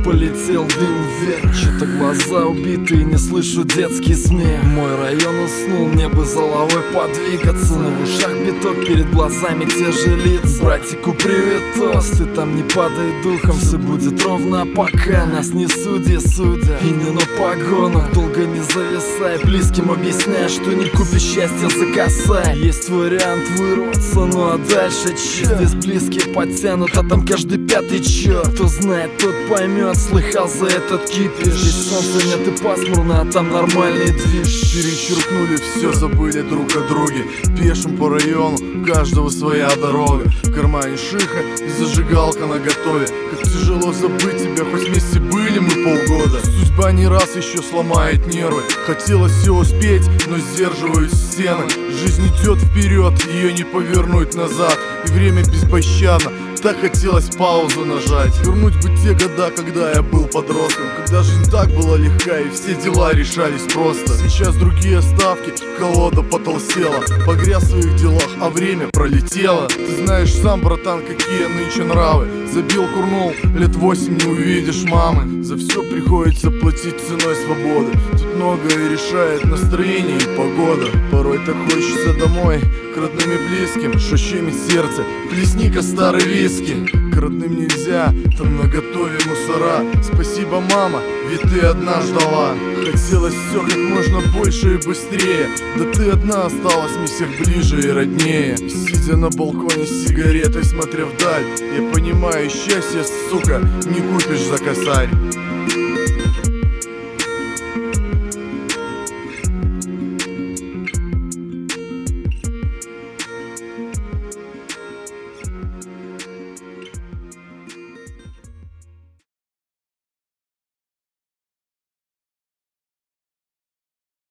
полетел дым вверх. Что-то глаза убитые, не слышу детский смех. Мой район уснул, мне бы за головой подвигаться, но в ушах биток, перед глазами те же лица. Братику привет, тост, ты там не падай духом. Все будет ровно, пока нас не судья. И не на погонах, долго не зависай. Близким объясняй, что не купишь счастья за косарь. Есть вариант вырваться, ну а дальше чё? Здесь близкие подтянут, а там каждый пятый черт. Кто знает, тот поймет, слыхал за этот кипиш. Здесь солнца нет и пасмурно, а там нормальный движ. Перечеркнули все, забыли друг о друге. Пешим по району, у каждого своя дорога. В кармане шиха и зажигалка наготове. Как тяжело забыть тебя, хоть вместе были мы полгода. Судьба не раз еще сломает нервы. Хотелось все успеть, но сдерживаюсь стены. Жизнь идет вперед, ее не повернуть назад. И время беспощадно, так хотелось паузу нажать. Вернуть бы те года, когда я был подростком, когда жизнь так была легка и все дела решались просто. Сейчас другие ставки, колода потолстела. Погряз в своих делах, а время пролетело. Ты знаешь сам, братан, какие нынче нравы. Забил, курнул, лет 8 не увидишь мамы. За все приходится платить ценой свободы. Тут многое решает настроение и погода. Порой так хочется домой, к родным и близким, что щемит сердце, плесни-ка старый виски. К родным нельзя, там наготове мусора. Спасибо, мама, ведь ты одна ждала. Хотелось все как можно больше и быстрее. Да ты одна осталась мне всех ближе и роднее. Сидя на балконе с сигаретой, смотря вдаль, я понимаю, счастье, сука, не купишь за косарь.